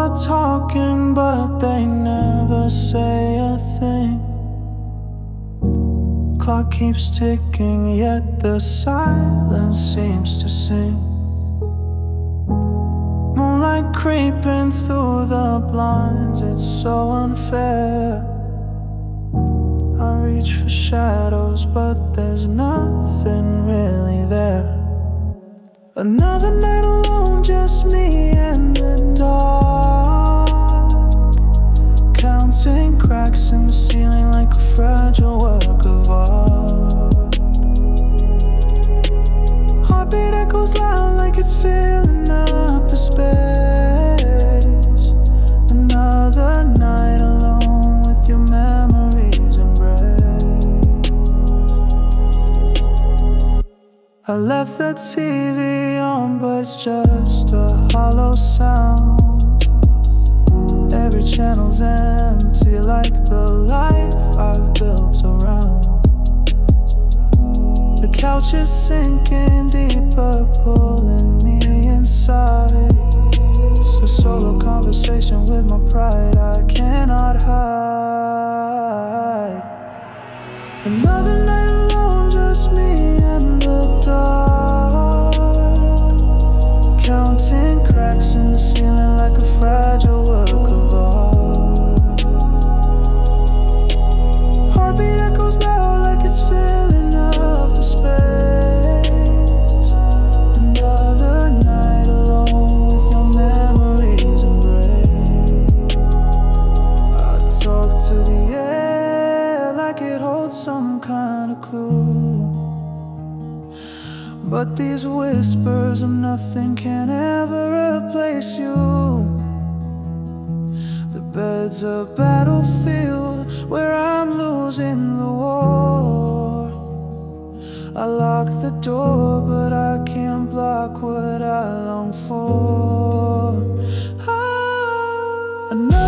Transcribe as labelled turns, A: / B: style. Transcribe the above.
A: are talking, but they never say a thing. Clock keeps ticking, yet the silence seems to sing. Moonlight creeping through the blinds, it's so unfair. I reach for shadows, but there's nothing really there. Another night alone, just me and the dark, counting cracks in the ceiling like a fragile work of art. Heartbeat echoes loud like it's filling up the space. Another night alone with your memories embraced. I left the TV on, but it's just a hollow sound. Every channel's empty like the life I've built around. The couch is sinking deeper, pulling me inside. It's a solo conversation with my pride I cannot hide. Another night alone, just me and the dark, counting cracks in the ceiling like a fragile work of art. Heartbeat echoes loud like it's filling up the space. Another night alone with your memories embraced. I talk to the air like it holds some kind of clue, but these whispers of nothing can ever replace you. The bed's a battlefield where I'm losing the war. I lock the door, but I can't block what I long for.